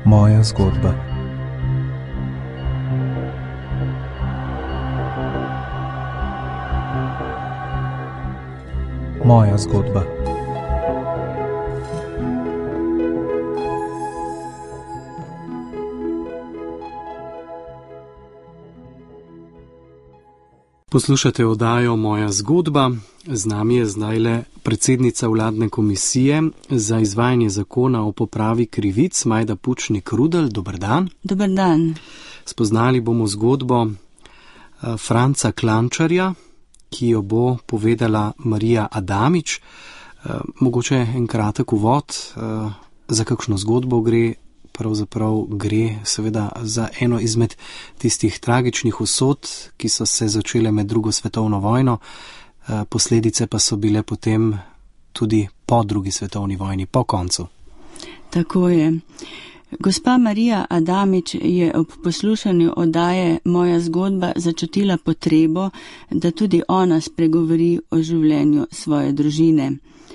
Moja zgodba. Moja zgodba. Poslušate oddajo Moja zgodba. Z nami je zdajle predsednica vladne komisije za izvajanje zakona o popravi krivic, Majda Pučnik-Rudel. Dober dan. Dober dan. Spoznali bomo zgodbo Franca Klančarja, ki jo bo povedala Marija Adamič. Mogoče en kratek uvod, za kakšno zgodbo gre. Pravzaprav gre seveda za eno izmed tistih tragičnih usod, ki so se začele med drugo svetovno vojno, posledice pa so bile potem tudi po drugi svetovni vojni, po koncu. Tako je. Gospa Marija Adamič je ob poslušanju oddaje Moja zgodba začutila potrebo, da tudi ona spregovori o življenju svoje družine.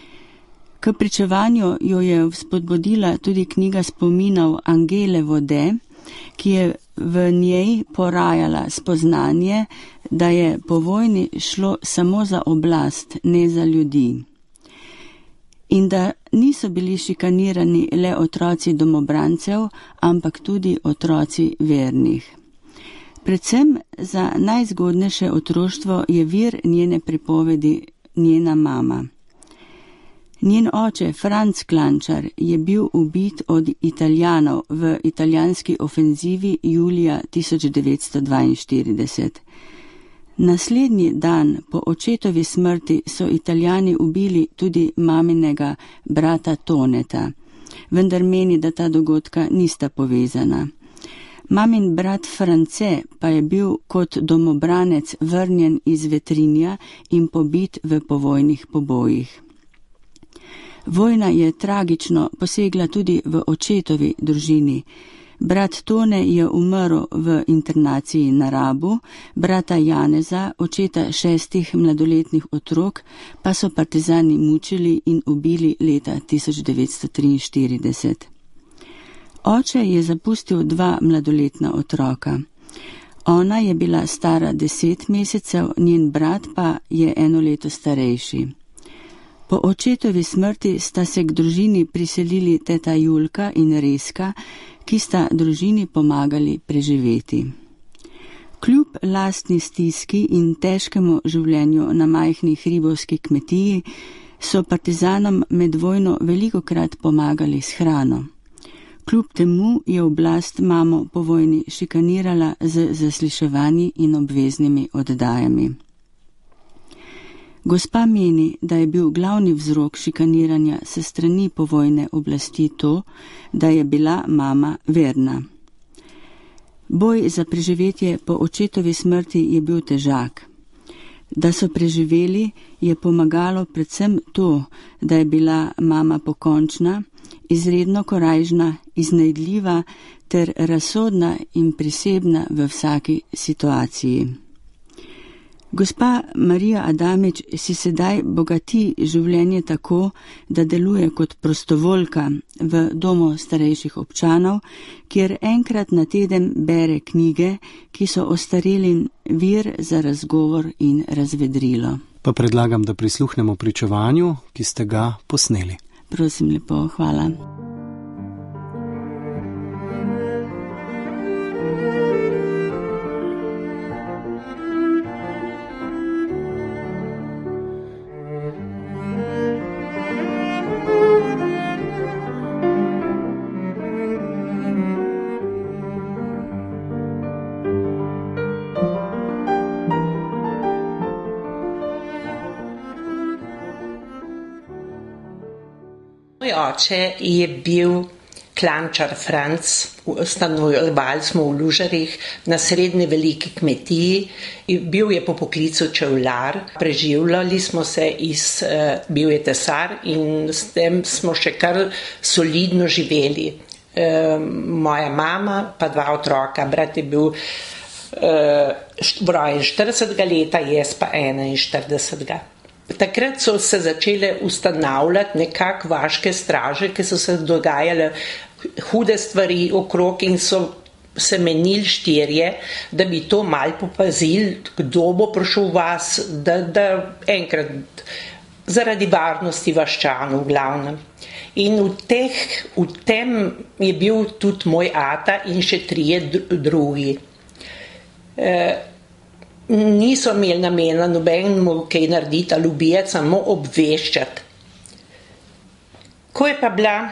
K pričevanju jo je vzpodbudila tudi knjiga spominov Angele Vode, ki je v njej porajala spoznanje, da je po vojni šlo samo za oblast, ne za ljudi. In da niso bili šikanirani le otroci domobrancev, ampak tudi otroci vernih. Predvsem za najzgodnejše otroštvo je vir njene pripovedi njena mama. Njen oče, Franc Klančar, je bil ubit od Italijanov v italijanski ofenzivi julija 1942. Naslednji dan po očetovi smrti so Italijani ubili tudi maminega brata Toneta, vendar meni, da ta dogodka nista povezana. Mamin brat France pa je bil kot domobranec vrnjen iz Vetrinja in pobit v povojnih pobojih. Vojna je tragično posegla tudi v očetovi družini. Brat Tone je umrl v internaciji na Rabu, brata Janeza, očeta 6 mladoletnih otrok, pa so partizani mučili in ubili leta 1943. Oče je zapustil 2 mladoletna otroka. Ona je bila stara 10 mesecev, njen brat pa je 1 leto starejši. Po očetovi smrti sta se k družini priselili teta Julka in Reska, ki sta družini pomagali preživeti. Kljub lastni stiski in težkemu življenju na majhni hribovski kmetiji so partizanom med vojno velikokrat pomagali s hrano. Kljub temu je oblast mamo po vojni šikanirala z zasliševanji in obveznimi oddajami. Gospa meni, da je bil glavni vzrok šikaniranja se strani povojne oblasti to, da je bila mama verna. Boj za preživetje po očetovi smrti je bil težak. Da so preživeli, je pomagalo predvsem to, da je bila mama pokončna, izredno korajžna, iznajdljiva ter razsodna in prisebna v vsaki situaciji. Gospa Marija Adamič si sedaj bogati življenje tako, da deluje kot prostovoljka v domu starejših občanov, kjer enkrat na teden bere knjige, ki so ostarelim vir za razgovor in razvedrilo. Pa predlagam, da prisluhnemo pričevanju, ki ste ga posneli. Prosim lepo, hvala. Moj oče je bil Klančar Franc, stanovali smo v Lužarih na srednje veliki kmetiji, bil je po poklicu čevljar, preživljali smo se bil je tesar in s tem smo še kar solidno živeli. Moja mama pa 2 otroka, brat je bil rojen 40 leta, jaz pa 41. Takrat so se začele ustanavljati nekako vaške straže, ki so se dogajale hude stvari okrog in so se menili štirje, da bi to mal popazili, kdo bo prišel v vas, da enkrat zaradi varnosti vaščanov v glavnem. In v tem je bil tudi moj ata in še trije drugi. Niso imeli namena nobenemu kaj narediti ali ubijati, samo obveščati. Ko je pa bila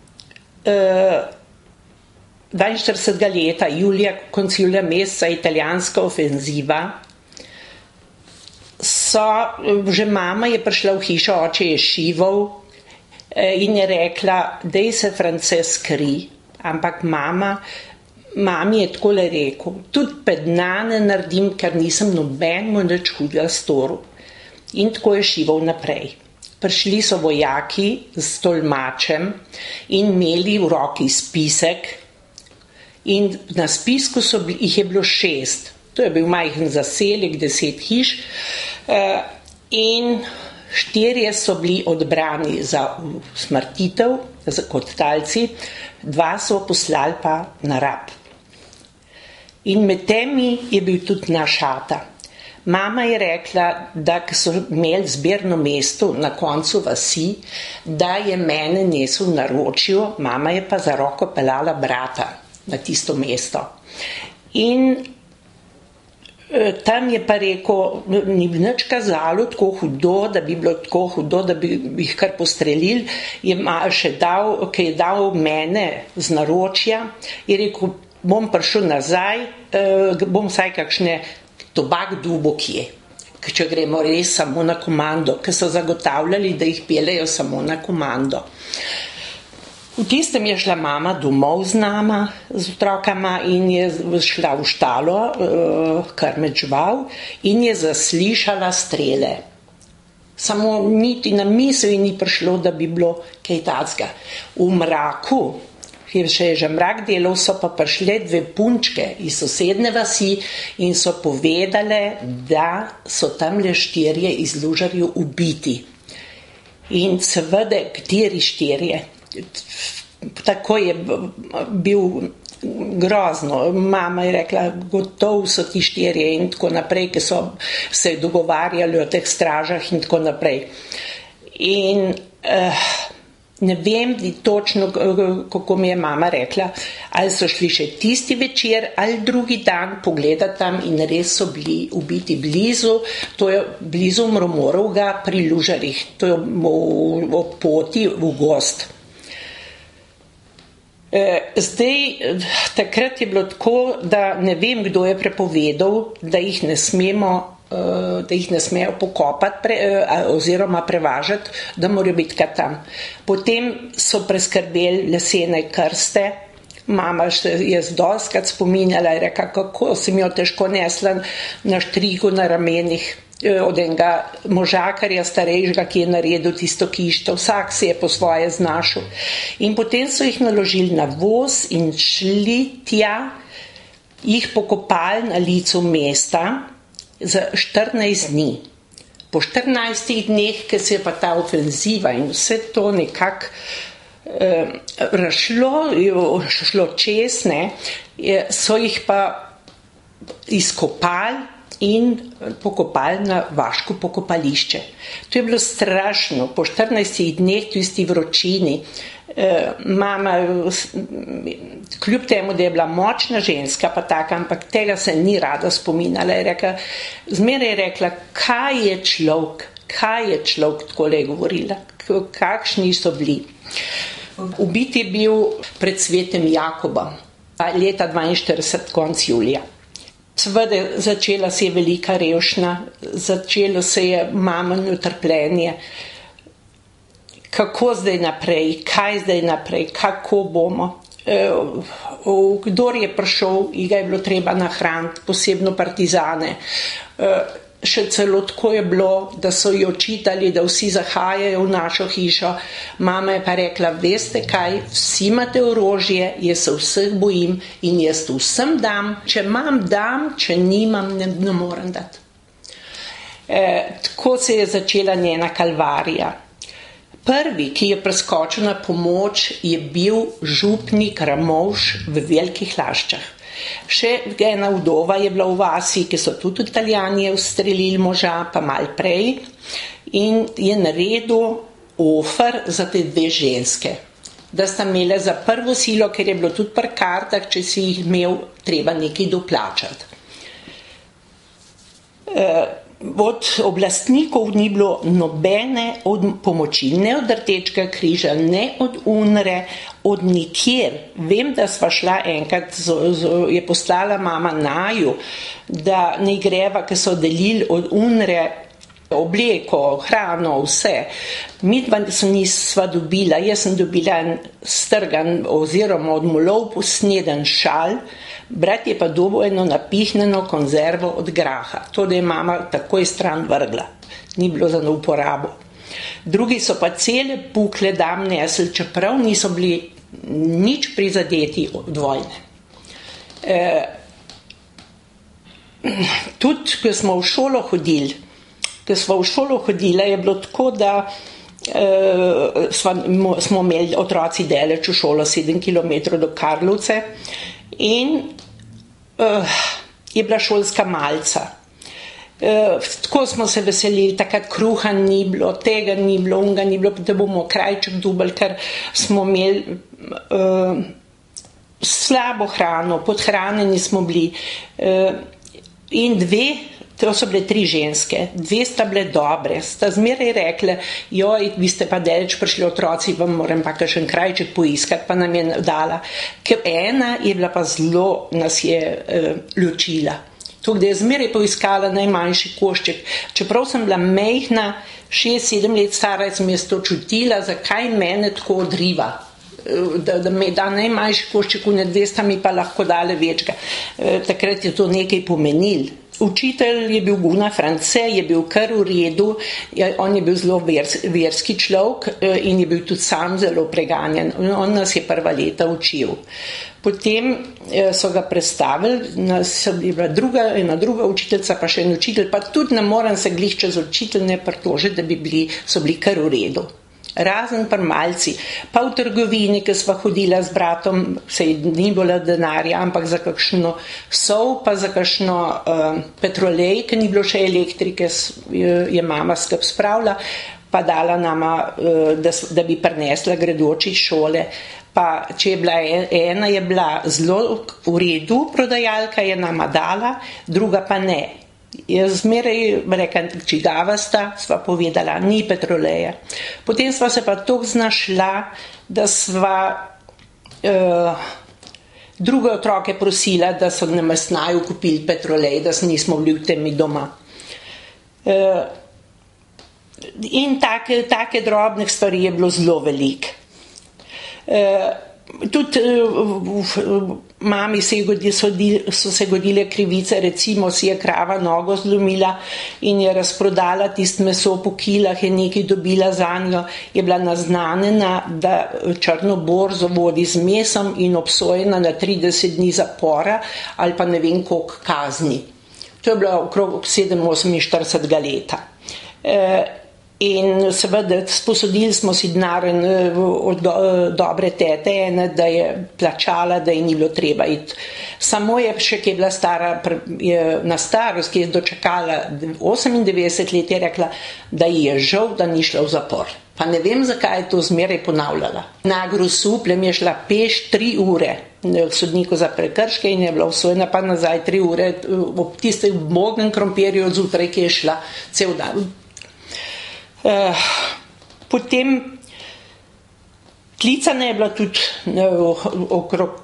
42. leta, konec julija meseca, italijanska ofenziva, že mama je prišla v hišo, oče je šival in je rekla, daj se France skri, ampak mami je takole rekel, tudi pedna ne naredim, ker nisem nobenemu nič hudega storil. In tako je šival naprej. Prišli so vojaki s tolmačem in imeli v roki spisek in na spisku jih je bilo 6. To je bil majhen zaselek, 10 hiš in 4 so bili odbrani za smrtitev kot talci, 2 so poslali pa na rab. In med temi je bil tudi naš ata. Mama je rekla, da so imeli zbirno mesto na koncu vasi, da je mene nesel v naročju, mama je pa za roko peljala brata na tisto mesto. In tam je pa rekel, ni bi nič kazalo tako hudo, da bi bilo tako hudo, da bi jih kar postrelili, je še dal, ki je dal mene z naročja, je rekel, bom prišel nazaj, bom vsaj kakšne tobak dubo kje, če gremo res samo na komando, ker so zagotavljali, da jih peljejo samo na komando. V tistem je šla mama domov z nama, z otrokama in je šla v štalo, krmet žival in je zaslišala strele. Samo niti na misel ni prišlo, da bi bilo kaj takega. V mraku, ki je že mrak delal, so pa prišle 2 punčke iz sosedne vasi in so povedale, da so tamle 4 iz lužarjev ubiti. In seveda, kateri 4? Tako je bil grozno. Mama je rekla, gotovo so ti 4 in tako naprej, ki so se dogovarjali o teh stražah in tako naprej. In ne vem točno, kako mi je mama rekla, ali so šli še tisti večer ali drugi dan pogledati tam in res so bili ubiti blizu, to je blizu Mromorovga pri Lužarjih, to je v poti v gozd. Zdaj, takrat je bilo tako, da ne vem, kdo je prepovedal, da jih ne smejo pokopati oziroma prevažati, da morajo biti kar tam. Potem so preskrbeli lesene krste, mama je dostikrat spominjala in rekla, kako sem jo težko nesla na štrigu na ramenih od enega možakarja starejšega, ki je naredil tisto kišto, vsak se je po svoje znašel. In potem so jih naložili na voz in šli tja, jih pokopali na licu mesta za 14 dni. Po 14 dneh, ker se je pa ta ofenziva in vse to nekako šlo čez, so jih pa izkopali in pokopali na vaško pokopališče. To je bilo strašno. Po 14 dneh, tisti vročini, mama, kljub temu, da je bila močna ženska, pa taka, ampak tega se ni rada spominjala. Zmeraj je rekla, kaj je človek, takole je govorila, kakšni so bili. Ubit je bil pred svetem Jakobom, leta 42, konc julija. Seveda začela se je velika revšnja, začelo se je mamino trpljenje. Kako zdaj naprej, kaj zdaj naprej, kako bomo? Kdor je prišel, ga je bilo treba nahraniti, posebno partizane. Še celo tako je bilo, da so ji očitali, da vsi zahajajo v našo hišo. Mama je pa rekla, veste kaj, vsi imate orožje, jaz se vseh bojim in jaz vsem dam. Če imam, dam, če nimam, ne morem dati. Tako se je začela njena kalvarija. Prvi, ki je preskočil na pomoč, je bil župnik Ramovš v Velikih Laščah. Še ena vdova je bila v vasi, ki so tudi Italijani ustrelili moža, pa malo prej, in je naredil ofer za te dve ženske, da sta imele za prvo silo, ker je bilo tudi pri kartah, če si jih imel, treba nekaj doplačati. Od oblastnikov ni bilo nobene pomoči, ne od Rdečega križa, ne od UNRE, od nikjer. Vem, da sva šla enkrat, je poslala mama Naju, da ne greva, ker so delili od UNRE obleko, hrano, vse. Mi dva nisva dobila, jaz sem dobila strgan oziroma od molov posneden šal, brat je pa dobil eno napihnjeno konzervo od graha. To, da je mama takoj stran vrgla. Ni bilo za uporabo. Drugi so pa cele pukle dam nesli, čeprav niso bili nič prizadeti od vojne. Tudi, ko smo v šolo hodili, je bilo tako, da smo imeli otroci daleč v šolo, 7 km do Karlovce, in je bila šolska malca. Tako smo se veselili, takrat kruha ni bilo, tega ni bilo, unga ni bilo, da bomo krajček dubali, ker smo imeli slabo hrano, podhranjeni smo bili. In to so bile 3 ženske, 2 sta bile dobre, sta zmeraj rekle, joj, vi ste pa daleč prišli otroci, vam moram pa kakšen krajček poiskati, pa nam je dala. Ker ena je bila pa zelo, nas je ločila. To, da je zmeraj poiskala najmanjši košček. Čeprav sem bila majhna, 6-7 let stara, sem jaz to čutila, zakaj mene tako odriva. Da me da najmanjši košček, v 200 mi pa lahko dale večga. Takrat je to nekaj pomenil. Učitelj je bil Gunnar France, je bil kar v redu, on je bil zelo verski človek in je bil tudi sam zelo preganjen. On nas je prva leta učil. Potem so ga predstavili, je bila ena druga učiteljica, pa še en učitelj, pa tudi ne morem se glih čez učitelj ne pritožiti, da so bili kar v redu. Razen pri malci, pa v trgovini, ki sva hodila z bratom, se ni bilo denarja, ampak za kakšno sol, pa za kakšno petrolej, ki ni bilo še elektrike, je mama skrb spravila, pa dala nama, da bi prinesla gredoči šole. Pa če je bila ena, je bila zelo v redu prodajalka, je nama dala, druga pa ne. Jaz zmeraj rekla, čigava sta, sva povedala, ni petroleja. Potem sva se pa toliko znašla, da sva druge otroke prosila, da so na mesnaju kupili petrolej, da nismo bili v temi doma. In take drobnih stvari je bilo zelo veliko. Tudi mami so se godile krivice, recimo si je krava nogo zlomila in je razprodala tisto meso po kilah, je nekaj dobila zanjo, je bila naznanjena, da črno borzo vodi z mesom in obsojena na 30 dni zapora ali pa ne vem koliko kazni. To je bilo okrog 47 leta. In seveda sposodili smo si denar od dobre tete, da je plačala, da ji ni bilo treba iti. Samo je še, ki je bila stara, na starost, ki je dočakala 98 let, je rekla, da ji je žal, da ni šla v zapor. Pa ne vem, zakaj je to zmeraj ponavljala. Na Grosupljem je šla peš 3 ure sodniku za prekrške in je bila obsojena pa nazaj 3 ure ob tistem mognem krompirju od zjutraj, ki je šla cel dan. Potem klicana je bila tudi okrog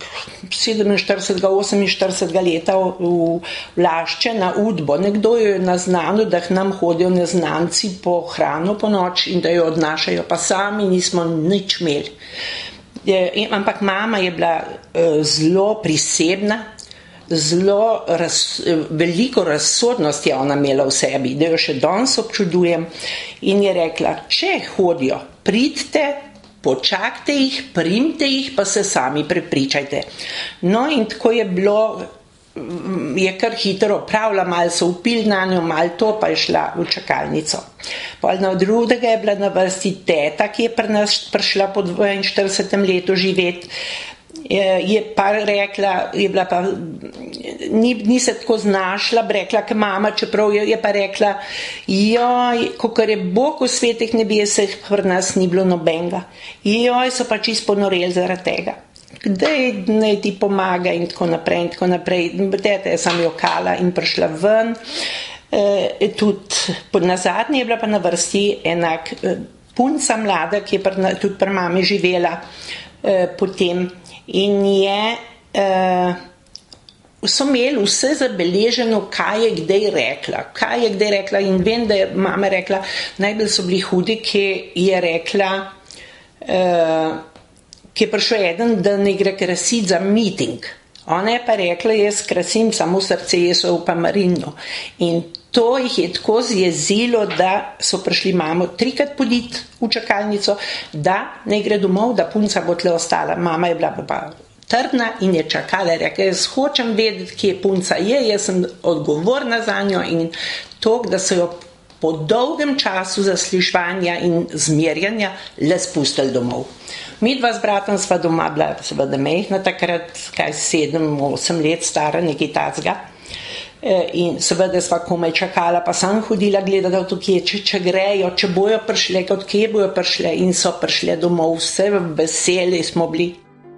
47-48 leta v Lašče na udbo. Nekdo jo je naznanil, da k nam hodijo neznanci po hrano po noč in da jo odnašajo, pa sami nismo nič imeli. Ampak mama je bila zelo prisebna, zelo veliko razsodnosti je ona imela v sebi, da jo še danes občudujem, in je rekla, če hodijo, pridite, počakajte jih, primite jih, pa se sami prepričajte. No in tako je bilo je kar hitro opravila, malo so upili na njo, malo to, pa je šla v čakalnico. Pol na drugega je bila na vrsti teta, ki je pri nas prišla po 42. letu živeti. Je pa rekla, ni se tako znašla, bi rekla, ke mama, čeprav je pa rekla, joj, kakor je Bog v svetih nebesih, pri nas ni bilo nobenega. Joj, so pa čisto ponoreli zaradi tega. Kdaj naj ti pomaga in tako naprej in tako naprej. Teta je sam jokala in prišla ven. Tudi nazadnje je bila pa na vrsti enak punca mlada, ki je tudi pri mami živela potem. In so imeli vse zabeleženo, kaj je kdaj rekla in vem, da je mama rekla, najbolj so bili hudi, ki je rekla, ki je prišel eden, da ne gre krasiti za meeting. Ona je pa rekla, jaz krasim samo srce Jesov pa Marino. In to jih je tako zjezilo, da so prišli mamo 3krat poditi v čakalnico, da ne gre domov, da punca bo tle ostala. Mama je bila pa trdna in je čakala, rekla, jaz hočem vedeti, kje punca je, jaz sem odgovorna za njo in to, da so jo po dolgem času zasliševanja in zmerjanja le spustili domov. Mi dva z bratom sva doma bila seveda mehna, takrat 7-8 let stara, nekaj tacga. In seveda sva komaj čakala, pa sem hodila gledati, tukaj, če grejo, če bojo prišle, od kje bojo prišle in so prišle domov, vse v veselje smo bili.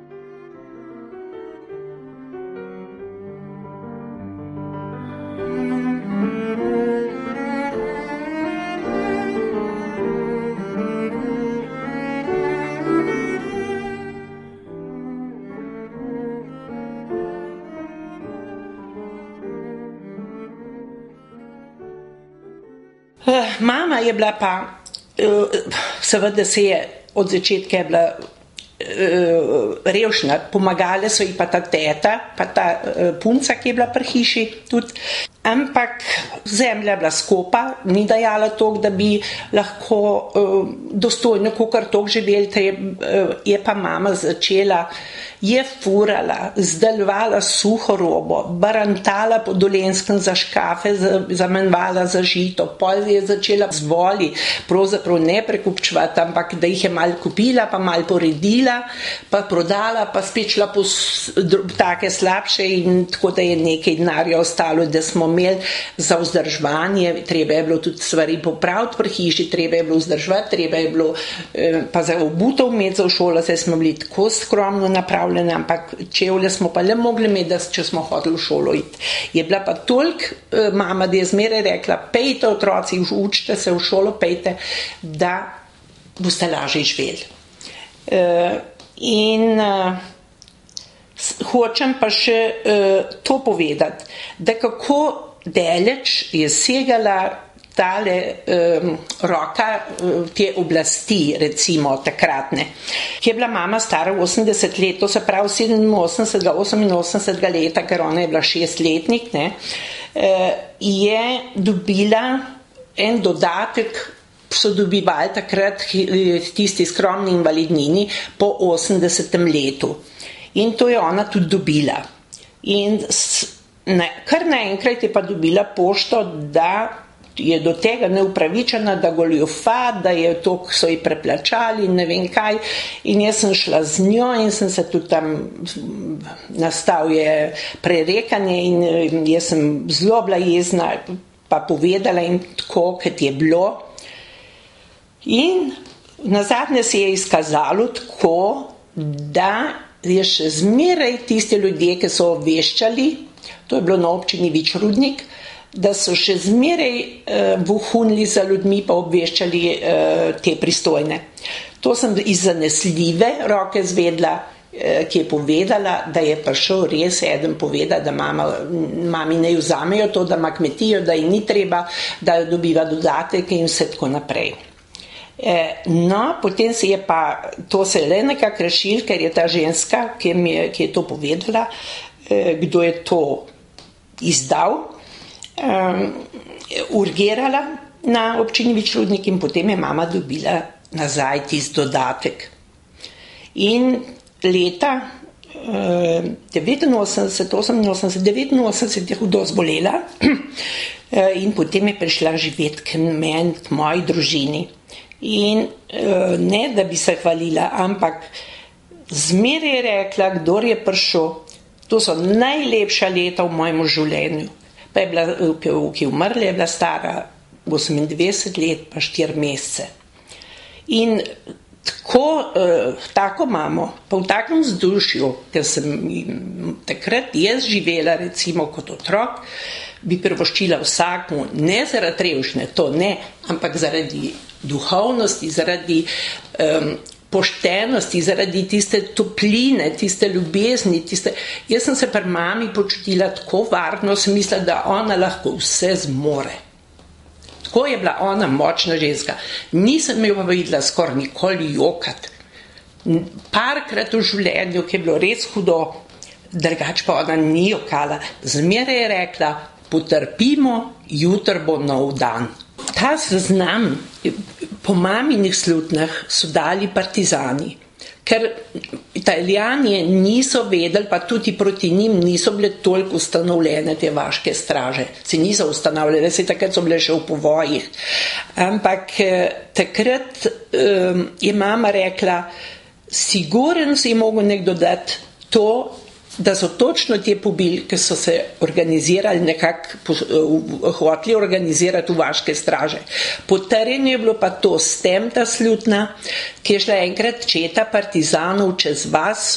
Mama je bila pa, seveda se je od začetka je bila revšna, pomagale so ji pa ta teta, pa ta punca, ki je bila pri hiši tudi, ampak zemlja je bila skopa, ni dajala toliko, da bi lahko dostojno kakor toliko živeli, je pa mama začela, je furala, zdelovala suho robo, barantala po Dolenjskem za škafe, zamenjvala za žito, pol je začela z voli, pravzaprav ne prekupčevati, ampak da jih je malo kupila, pa malo poredila, pa prodala, pa spet šla po take slabše in tako da je nekaj denarja ostalo, da smo imeli za vzdrževanje, treba je bilo tudi stvari popraviti pri hiši, treba je bilo vzdrževati, treba je bilo pa za obutev imeti za v šolo, saj smo bili tako skromno napravljeni, ampak čevlje smo pa le mogli imeti, če smo hoteli v šolo iti. Je bila pa toliko mama, da je zmeraj rekla, pejte otroci, učite se v šolo, pejte, da boste lažje živeli. In hočem pa še to povedati, da kako daleč je segala tale roka te oblasti, recimo takratne, ki je bila mama stara 80 let, to se pravi 87. leta, ker ona je bila 6-letnik, je dobila en dodatek, so dobivali takrat tisti skromni invalidnini po 80. letu. In to je ona tudi dobila. In kar naenkrat je pa dobila pošto, da je do tega neupravičena, da goljufa, da je to, so ji preplačali in ne vem kaj. In jaz sem šla z njo in sem se tudi tam nastal je prerekanje in jaz sem zelo bila jezna, pa povedala in tako, kot je bilo. In nazadnje se je izkazalo tako, da je še zmeraj tiste ljudje, ki so obveščali, to je bilo na občini Vič-Rudnik, da so še zmeraj vohunili za ljudmi pa obveščali te pristojne. To sem iz zanesljive roke zvedla, ki je povedala, da je prišel res eden povedati, da mami ne vzamejo to, da ima kmetijo, da ji ni treba, da dobiva dodatek in vse tako naprej. No, potem se je pa, to se le nekako rešil, ker je ta ženska, ki je to povedala, kdo je to izdal, urgirala na občini Vič-Rudnik in potem je mama dobila nazaj tisti dodatek. In leta 89 je hudo zbolela in potem je prišla živeti k meni, k moji družini. In ne, da bi se hvalila, ampak zmeraj je rekla, kdor je prišel, to so najlepša leta v mojem življenju. Pa je bila, ki je umrla, je bila stara 28 let pa 4 mesece. In tako mamo, pa v takem vzdušju, ker sem takrat jaz živela recimo kot otrok, bi privoščila vsakmu, ne zaradi revščine, to ne, ampak zaradi duhovnosti, zaradi poštenosti, zaradi tiste topline, tiste ljubezni, Jaz sem se pri mami počutila tako varno, sem mislila, da ona lahko vse zmore. Tako je bila ona močna ženska. Nisem jo pa videla skoraj nikoli jokati. Parkrat v življenju, ki je bilo res hudo, drugače pa ona ni jokala. Zmeraj je rekla, potrpimo, jutri bo nov dan. Ta seznam po maminih slutnah so dali partizani, ker Italijani niso vedeli, pa tudi proti njim niso bile toliko ustanovljene te vaške straže. Se niso ustanovljene, se takrat so bile še v povojih. Ampak takrat je mama rekla, siguren si je mogel nekdo dati to, da so točno te pobili, ki so se organizirali nekako, hoteli organizirati v vaške straže. Potrjeno je bilo pa to s tem, ta slutna, ki je šla enkrat četa partizanov čez vas,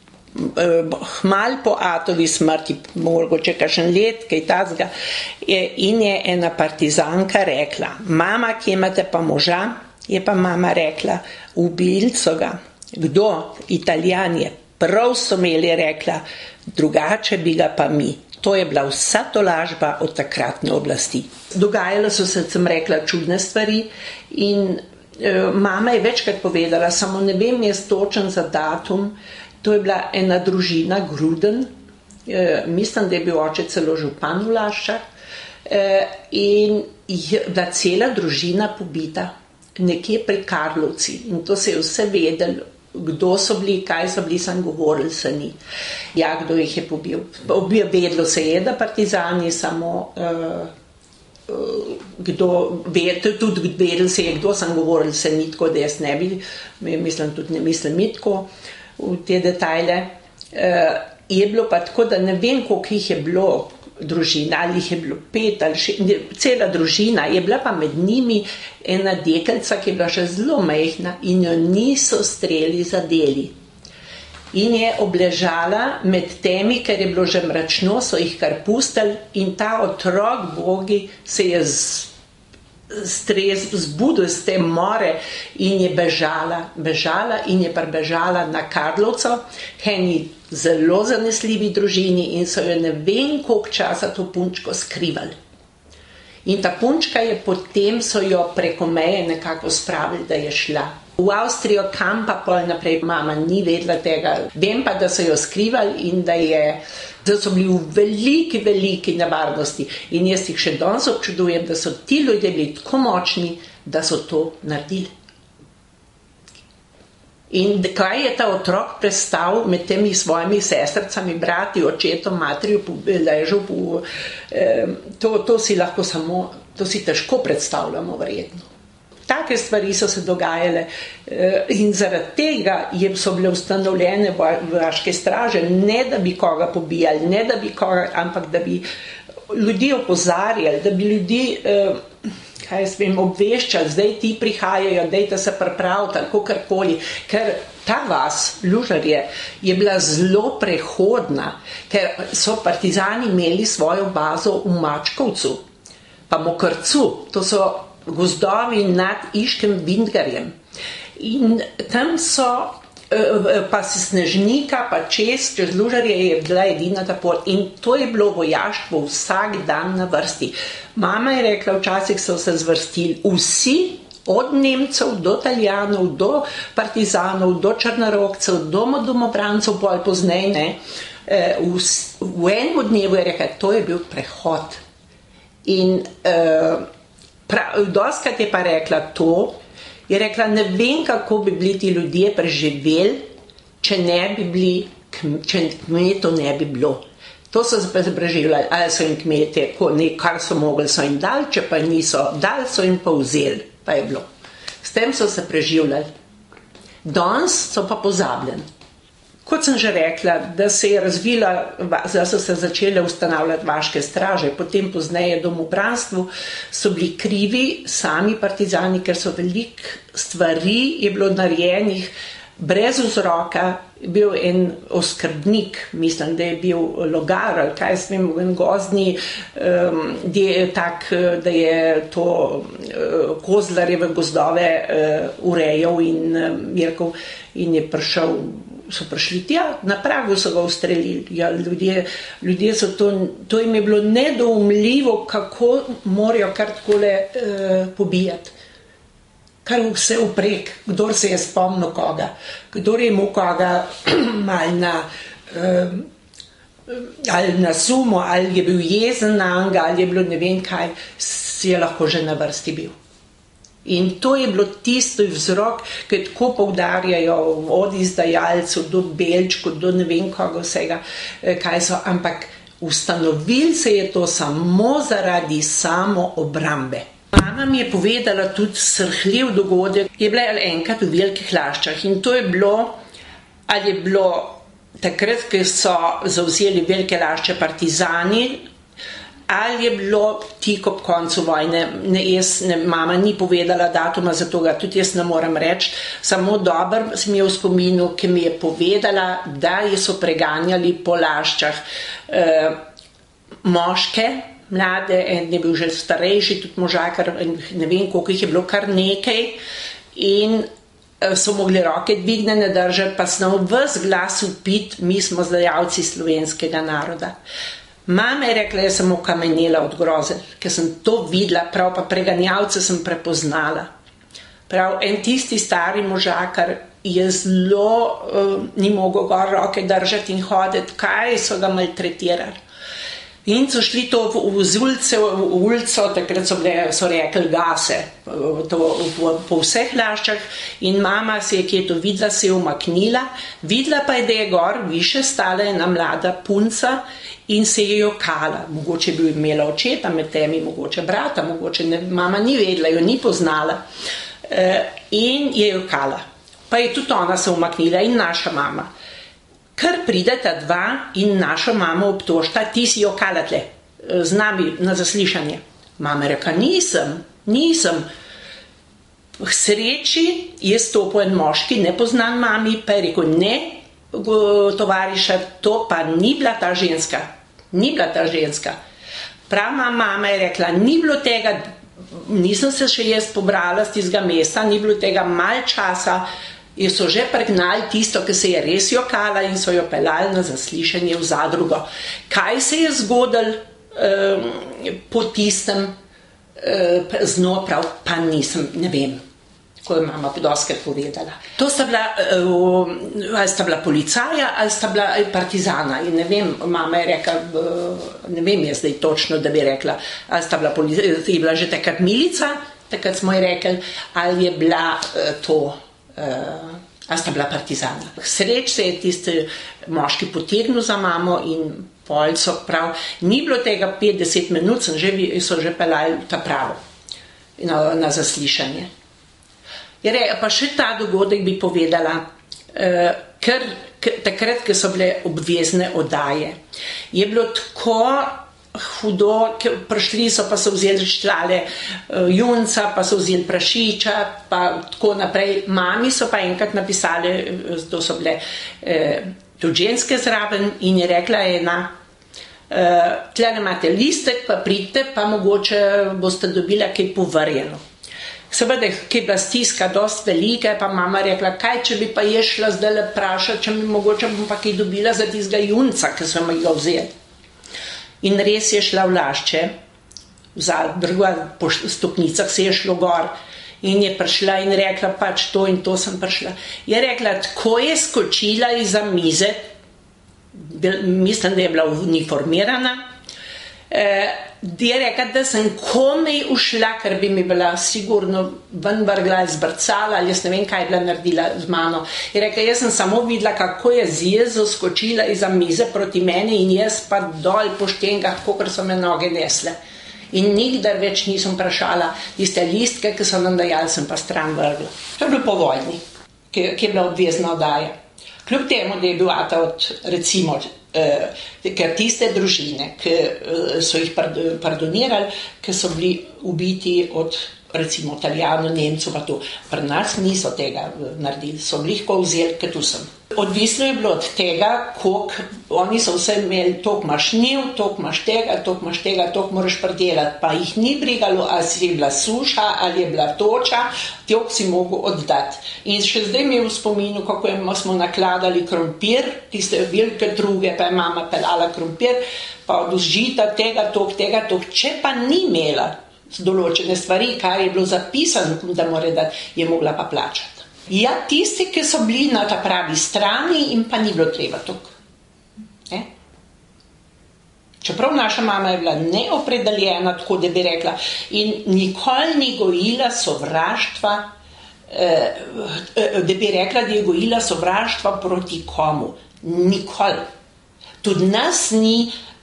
hmal po atovi smrti, mogoče kakšen let, kaj tazga, in je ena partizanka rekla, mama, kje imate pa moža? Je pa mama rekla, ubili so ga. Kdo? Italijani je. Prav so imeli, rekla, drugače bi ga pa mi. To je bila vsa tolažba od takratne oblasti. Dogajalo so se, sem rekla, čudne stvari in mama je večkrat povedala, samo ne vem jaz točen za datum, to je bila ena družina, Gruden, mislim, da je bil oče celo župan v Laščah in je bila cela družina pobita nekje pri Karlovci in to se je vse vedelo. Kdo so bili, kaj so bili, sem govorili se ni. Ja, kdo jih je pobil. Vedlo se je, da partizani samo tudi vedel se je, kdo sem govorili se ni, tako da jaz ne bi, mislim, tudi ne mislim tako v te detajle. Je bilo pa tako, da ne vem, koliko jih je bilo družina, ali jih je bilo 5 ali 6, cela družina, je bila pa med njimi ena deklica, ki je bila še zelo majhna in jo niso streli zadeli. In je obležala med temi, ker je bilo že mračno, so jih kar pustili in ta otrok Bogi se je zbudil iz te more in je bežala in je prebežala na Karlovco, eni zelo zanesljivi družini in so jo ne vem koliko časa to punčko skrivali. In ta punčka je potem so jo preko meje nekako spravili, da je šla. V Avstrijo, kam pa pol naprej, mama ni vedela tega. Vem pa, da so jo skrivali in da so bili v veliki, veliki nevarnosti. In jaz jih še danes občudujem, da so ti ljudje bili tako močni, da so to naredili. In kaj je ta otrok prestal med temi svojimi sestricami, brati, očetom, materjo, ležal, to si lahko samo, to si težko predstavljamo verjetno. Take stvari so se dogajale in zaradi tega so bile ustanovljene vaške straže, ne da bi koga pobijali, ne da bi koga, ampak da bi ljudi opozarjali, da bi ljudi obveščali, zdaj ti prihajajo, dajte se pripraviti, ali karkoli, ker ta vas, Lužarje, je bila zelo prehodna, ker so partizani imeli svojo bazo v Mačkovcu, pa Mokrcu, to so gozdovi nad Iškem Vintgarjem. In tam so, pa se Snežnika, pa čez Lužarje je bila edina ta pot. In to je bilo vojaštvo vsak dan na vrsti. Mama je rekla, včasih so se zvrstili vsi, od Nemcev do Italijanov, do partizanov, do Črnorokcev, do domobrancev, pol poznej, ne. V enem dnevu je rekla, to je bil prehod. In doskrat je pa rekla to, je rekla, ne vem, kako bi bili ti ljudje preživeli, če ne bi bili če kmetov ne bi bilo. To so se preživljali, ali so jim kmetje, kar so mogli, so jim dali, če pa niso dali, so jim pa vzeli, pa je bilo. S tem so se preživljali. Danes so pa pozabljeni. Kot sem že rekla, da se je razvila, da so se začele ustanavljati vaške straže, potem pozneje domobranstvu, so bili krivi sami partizani, ker so veliko stvari je bilo narejenih brez vzroka. Bil en oskrbnik, mislim, da je bil logar, ali kaj smem, en gozdni, da je to kozlarjeve gozdove urejal in Mirkov in je prišel, so prišli tja, na pragu so ga ustrelili. Ja, ljudje so to jim je bilo nedoumljivo, kako morajo kar takole pobijati. Kar vse vprek, kdor se je spomnil koga, kdor je imel koga malo ali na sumo, ali je bil jezen na njega, ali je bilo ne vem kaj, si je lahko že na vrsti bil. In to je bilo tisto vzrok, ki tako poudarjajo od izdajalcev do belčkov, do ne vem koga vsega, kaj so, ampak ustanovil se je to samo zaradi samo obrambe. Mama mi je povedala tudi srhljiv dogodek, je bila enkrat v Velikih Laščah in to je bilo, ali je bilo takrat, ko so zavzeli Velike Lašče partizani, ali je bilo tik ob koncu vojne. Mama ni povedala datuma, zato ga tudi jaz ne morem reči, samo dobro mi je v spominu, ki mi je povedala, da so preganjali po Laščah moške, mlade, en je bil že starejši, tudi možakar, ne vem, koliko jih je bilo, kar nekaj, in so mogli roke dvignjene držati, pa smo ves glas vpit, mi smo zdajalci slovenskega naroda. Mama je rekla, jaz sem okamenela od groze, ker sem to videla, prav pa preganjalce sem prepoznala. Prav, en tisti stari možakar je zelo ni mogel gor roke držati in hoditi, kaj so ga maltretirali. In so šli to v ulico, takrat so rekli gase, po vseh Laščah, in mama se je, ki je to videla, se je umaknila, videla pa je, da je gor više stala ena mlada punca in se je jokala. Mogoče bi imela očeta med temi, mogoče brata, mogoče ne, mama ni vedela, jo ni poznala. In je jokala. Pa je tudi ona se umaknila in naša mama. Ker prideta dva in našo mamo obtožta, ti si jokala tle, z nami na zaslišanje. Mama reka, nisem. K sreči je stopil en moški, nepoznan mami, pa je rekel, ne, tovariša, to pa ni bila ta ženska. Prava mama je rekla, ni bilo tega, nisem se še jaz pobrala z tistega mesta, ni bilo tega malo časa, in so že pregnali tisto, ki se je res jokala in so jo peljali na zaslišanje v Zadrugo. Kaj se je zgodilo po tistem z njo prav, pa nisem, ne vem, ko je mama dostikrat povedala. To sta bila, ali sta bila policaja, ali sta bila partizana. In ne vem, mama je rekla, ne vem jaz zdaj točno, da bi rekla, ali sta bila policaja, je bila že takrat milica, takrat smo ji rekli, ali je bila to, ali sta bila partizana. Sreč se je tisti moški potegnil za mamo in polco prav. Ni bilo tega 50 minut, so že peljali ta pravo na zaslišanje. Pa še ta dogodek bi povedala, ker takrat, ko so bile obvezne oddaje, je bilo tako hudo, prišli so, pa so vzeli štlale junca, pa so vzeli prašiča, pa tako naprej. Mami so pa enkrat napisali, to so bile tudi ženske zraven, in je rekla ena, tle imate listek, pa pridite, pa mogoče boste dobila kaj povrjeno. Seveda, ki je bila stiska dosti velika, pa mama rekla, kaj če bi pa je šla zdaj vprašati, če mi mogoče bom pa kaj dobila za tistega junca, ki so mi ga vzeli. In res je šla v Lašče, po stopnicah se je šlo gor in je prišla in rekla, pač to in to sem prišla. Je rekla, tako je skočila iza mize, mislim, da je bila uniformirana, je rekla, da sem komaj ušla, ker bi mi bila sigurno ven vrgla, zbrcala, ali jaz ne vem, kaj je bila naredila z mano. Je rekla, jaz sem samo videla, kako je z jezo skočila iza mize proti meni in jaz pa dol po štengah, kakor so me noge nesle. In nikdar več nisem vprašala tiste listke, ki so nam dajali, sem pa stran vrgla. To je bilo po vojni, ki je bila obvezna oddaja. Kljub temu, da je bil ata od, recimo, ker tiste družine, ki so jih pardonirali, ki so bili ubiti od, recimo, Italijano, Nemcu, pa to. Pri nas niso tega naredili, so bili ko vzeli, kot tu sem. Odvisno je bilo od tega, koliko, oni so vse imeli, toliko imaš njiv, toliko imaš tega, toliko moraš predelati, pa jih ni brigalo, ali si bila suša, ali je bila toča, toliko si mogel oddati. In še zdaj mi je v spominu, kako smo nakladali krompir, tiste velike druge, pa je mama pelala krompir, pa od užita tega, toliko, če pa ni imela določene stvari, kar je bilo zapisano, da mora dati, je mogla pa plačati. Ja, tisti, ki so bili na ta pravi strani, in pa ni bilo treba toliko. Čeprav naša mama je bila neopredeljena, tako da bi rekla, in nikoli ni gojila sovraštva, da bi rekla, da je gojila sovraštva proti komu. Nikoli. Tudi nas ni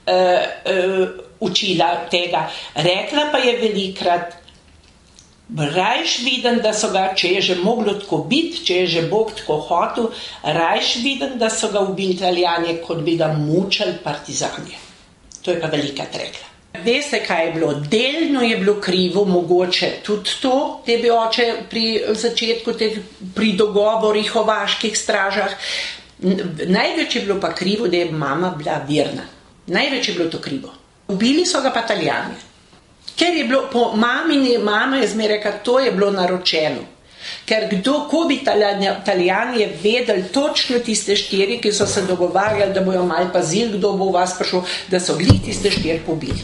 učila tega. Rekla pa je velikrat, rajš viden, da so ga, če je že moglo tako biti, če je že Bog tako hotel, rajš viden, da so ga ubili Italijani, kot bi ga mučili partizani. To je pa velikrat rekla. Veste, kaj je bilo? Delno je bilo krivo, mogoče tudi to, da bi oče pri začetku, pri dogovorih o vaških stražah. Največ je bilo pa krivo, da je mama bila verna. Največ je bilo to krivo. Ubili so ga pa Italijani. Ker je bilo, po mama je zmeraj rekla, to je bilo naročeno. Ker ko bi Italijani je vedeli točno tiste 4, ki so se dogovarjali, da bojo malo pazili, kdo bo v vas prišel, da so glih tiste 4 pobili.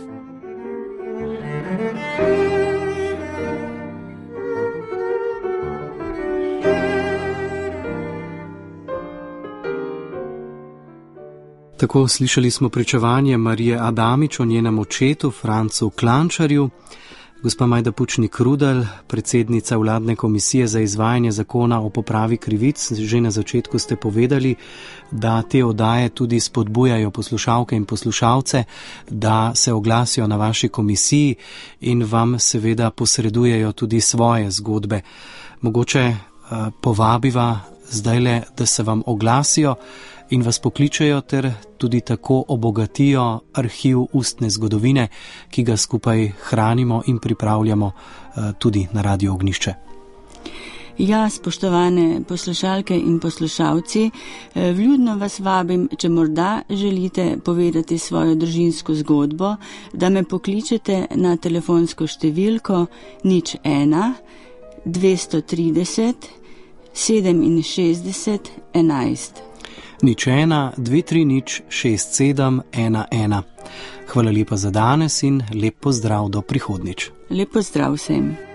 Tako slišali smo pričevanje Marije Adamič o njenem očetu, Francu Klančarju. Gospa Majda Pučnik-Rudel, predsednica vladne komisije za izvajanje zakona o popravi krivic, že na začetku ste povedali, da te oddaje tudi spodbujajo poslušalke in poslušalce, da se oglasijo na vaši komisiji in vam seveda posredujejo tudi svoje zgodbe. Mogoče povabiva zdajle, da se vam oglasijo in vas pokličejo ter tudi tako obogatijo arhiv ustne zgodovine, ki ga skupaj hranimo in pripravljamo tudi na Radio Ognjišče. Ja, spoštovane poslušalke in poslušalci, vljudno vas vabim, če morda želite povedati svojo družinsko zgodbo, da me pokličete na telefonsko številko 01 230 67 11. 01 230 67 11. Hvala lepa za danes in lep pozdrav do prihodnjič. Lep pozdrav vsem.